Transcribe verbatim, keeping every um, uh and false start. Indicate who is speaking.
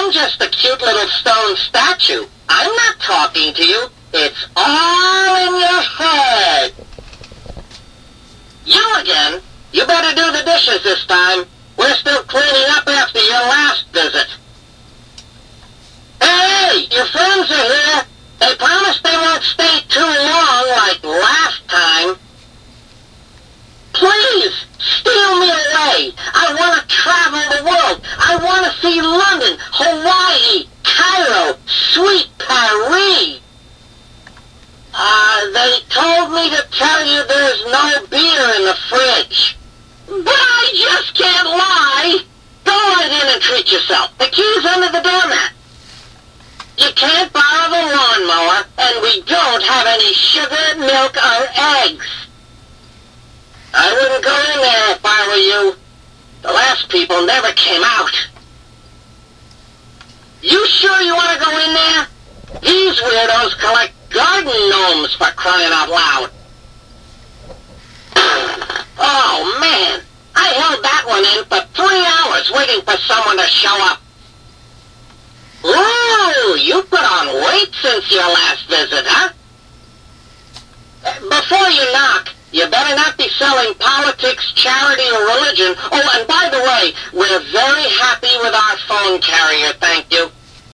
Speaker 1: I'm just a cute little stone statue. I'm not talking to you. It's all in your head. You again? You better do the dishes this time. We're still cleaning up after your last visit. Hey, your friends are here. They promised they won't stay too long like last time. Please, steal me away. I want to travel the world. I want to see London, Hawaii, Cairo, sweet Paris. Uh, they told me to tell you there's no beer in the fridge. But I just can't lie. Go right in and treat yourself. The key's under the doormat. You can't borrow the lawnmower, and we don't have any sugar, milk, or eggs. I wouldn't go in there if I were you. The last people never came out. You sure you want to go in there? These weirdos collect garden gnomes, for crying out loud. Oh, man. I held that one in for three hours waiting for someone to show up. Ooh, you put on weight since your last visit, huh? Before you knock, you better not be selling politics, charity, or religion. Oh, and by the way, we're very happy with our phone carrier, thank you.